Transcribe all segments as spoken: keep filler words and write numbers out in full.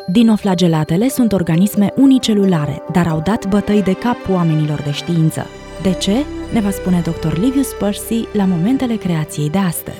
Dinoflagelatele sunt organisme unicelulare, dar au dat bătăi de cap oamenilor de știință. De ce? Ne va spune doctor Livius Percy la Momentele Creației de astăzi.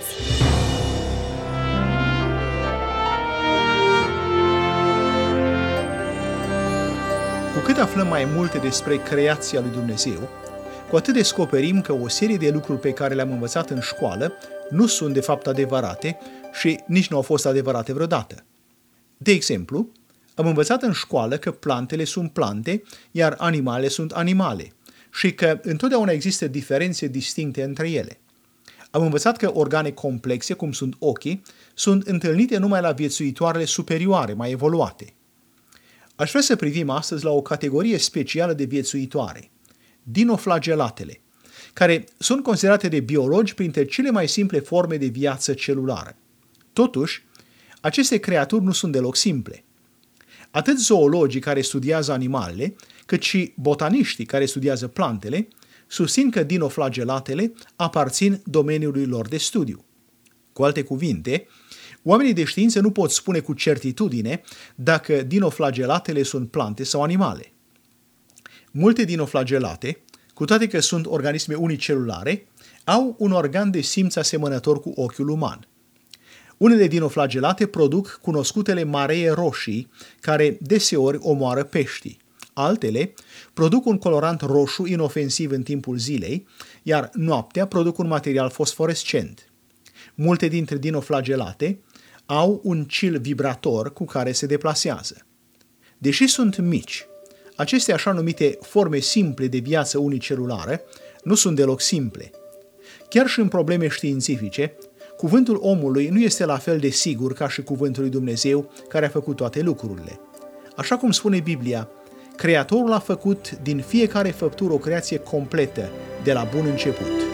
Cu cât aflăm mai multe despre creația lui Dumnezeu, cu atât descoperim că o serie de lucruri pe care le-am învățat în școală nu sunt de fapt adevărate și nici nu au fost adevărate vreodată. De exemplu, am învățat în școală că plantele sunt plante, iar animalele sunt animale și că întotdeauna există diferențe distincte între ele. Am învățat că organe complexe, cum sunt ochii, sunt întâlnite numai la viețuitoarele superioare, mai evoluate. Aș vrea să privim astăzi la o categorie specială de viețuitoare, dinoflagelatele, care sunt considerate de biologi printre cele mai simple forme de viață celulară. Totuși, aceste creaturi nu sunt deloc simple. Atât zoologii care studiază animalele, cât și botaniștii care studiază plantele, susțin că dinoflagelatele aparțin domeniului lor de studiu. Cu alte cuvinte, oamenii de știință nu pot spune cu certitudine dacă dinoflagelatele sunt plante sau animale. Multe dinoflagelate, cu toate că sunt organisme unicelulare, au un organ de simț asemănător cu ochiul uman. Unele dinoflagelate produc cunoscutele maree roșii, care deseori omoară peștii. Altele produc un colorant roșu inofensiv în timpul zilei, iar noaptea produc un material fosforescent. Multe dintre dinoflagelate au un cil vibrator cu care se deplasează. Deși sunt mici, aceste așa numite forme simple de viață unicelulară nu sunt deloc simple. Chiar și în probleme științifice, cuvântul omului nu este la fel de sigur ca și cuvântul lui Dumnezeu care a făcut toate lucrurile. Așa cum spune Biblia, Creatorul a făcut din fiecare făptură o creație completă de la bun început.